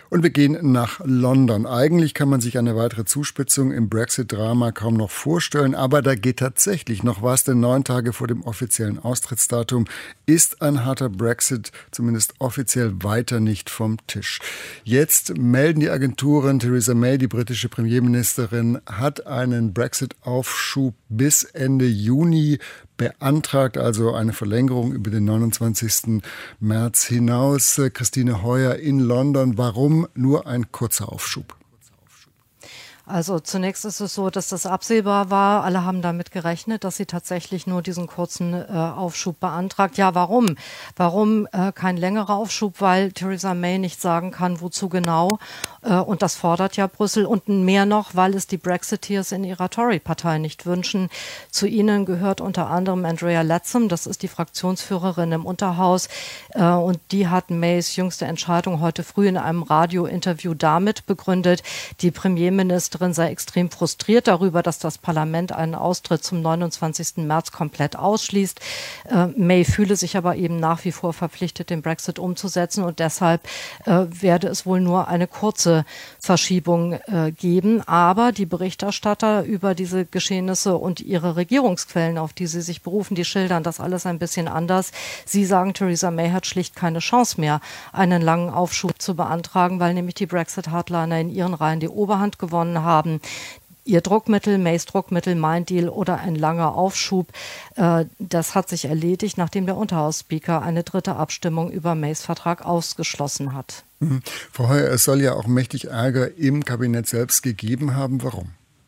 Und wir gehen nach London. Eigentlich kann man sich eine weitere Zuspitzung im Brexit-Drama kaum noch vorstellen, aber da geht tatsächlich noch was, denn 9 Tage vor dem offiziellen Austrittsdatum ist ein harter Brexit zumindest offiziell weiter nicht vom Tisch. Jetzt melden die Agenturen, Theresa May, die britische Premierministerin, hat einen Brexit-Aufschub bis Ende Juni beantragt, also eine Verlängerung über den 29. März hinaus. Christine Heuer in London. Warum nur ein kurzer Aufschub? Also zunächst ist es so, dass das absehbar war. Alle haben damit gerechnet, dass sie tatsächlich nur diesen kurzen Aufschub beantragt. Ja, warum? Warum kein längerer Aufschub? Weil Theresa May nicht sagen kann, wozu genau. Und das fordert ja Brüssel. Und mehr noch, weil es die Brexiteers in ihrer Tory-Partei nicht wünschen. Zu ihnen gehört unter anderem Andrea Leadsom. Das ist die Fraktionsführerin im Unterhaus. Und die hat Mays jüngste Entscheidung heute früh in einem Radiointerview damit begründet, die Premierministerin sei extrem frustriert darüber, dass das Parlament einen Austritt zum 29. März komplett ausschließt. May fühle sich aber eben nach wie vor verpflichtet, den Brexit umzusetzen und deshalb werde es wohl nur eine kurze Verschiebung geben. Aber die Berichterstatter über diese Geschehnisse und ihre Regierungsquellen, auf die sie sich berufen, die schildern das alles ein bisschen anders. Sie sagen, Theresa May hat schlicht keine Chance mehr, einen langen Aufschub zu beantragen, weil nämlich die Brexit-Hardliner in ihren Reihen die Oberhand gewonnen haben. Ihr Druckmittel, Mays Druckmittel, mein Deal oder ein langer Aufschub, das hat sich erledigt, nachdem der Unterhausspeaker eine dritte Abstimmung über Mays Vertrag ausgeschlossen hat. Frau Heuer, es soll ja auch mächtig Ärger im Kabinett selbst gegeben haben. Warum?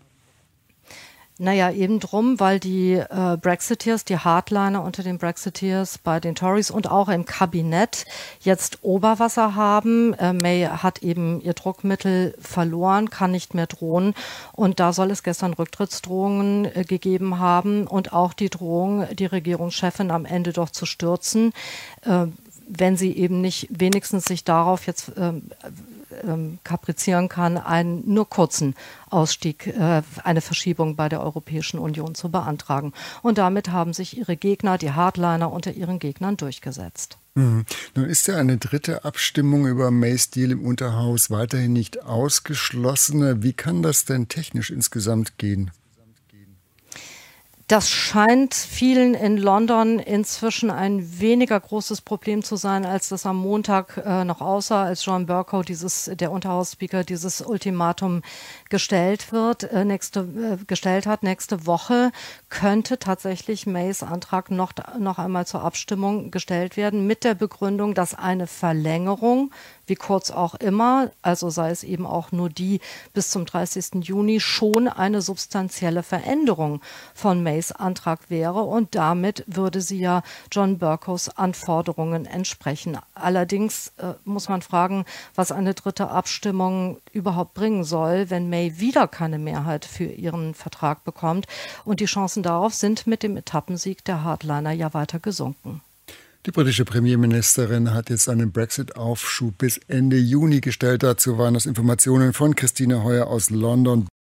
Naja, eben drum, weil die Brexiteers, die Hardliner unter den Brexiteers bei den Tories und auch im Kabinett jetzt Oberwasser haben. May hat eben ihr Druckmittel verloren, kann nicht mehr drohen. Und da soll es gestern Rücktrittsdrohungen gegeben haben und auch die Drohung, die Regierungschefin am Ende doch zu stürzen, wenn sie eben nicht wenigstens sich darauf jetzt kaprizieren kann, einen nur kurzen Ausstieg, eine Verschiebung bei der Europäischen Union zu beantragen. Und damit haben sich ihre Gegner, die Hardliner, unter ihren Gegnern durchgesetzt. Nun ist ja eine dritte Abstimmung über Mays Deal im Unterhaus weiterhin nicht ausgeschlossen. Wie kann das denn technisch insgesamt gehen? Das scheint vielen in London inzwischen ein weniger großes Problem zu sein, als das am Montag noch aussah, als John Bercow, der Unterhausspeaker, dieses Ultimatum gestellt hat. Nächste Woche könnte tatsächlich Mays Antrag noch einmal zur Abstimmung gestellt werden, mit der Begründung, dass eine Verlängerung, wie kurz auch immer, also sei es eben auch nur die bis zum 30. Juni, schon eine substanzielle Veränderung von Mays Antrag wäre und damit würde sie ja John Bercows Anforderungen entsprechen. Allerdings muss man fragen, was eine dritte Abstimmung überhaupt bringen soll, wenn May wieder keine Mehrheit für ihren Vertrag bekommt. Und die Chancen darauf sind mit dem Etappensieg der Hardliner ja weiter gesunken. Die britische Premierministerin hat jetzt einen Brexit-Aufschub bis Ende Juni gestellt. Dazu waren das Informationen von Christine Heuer aus London.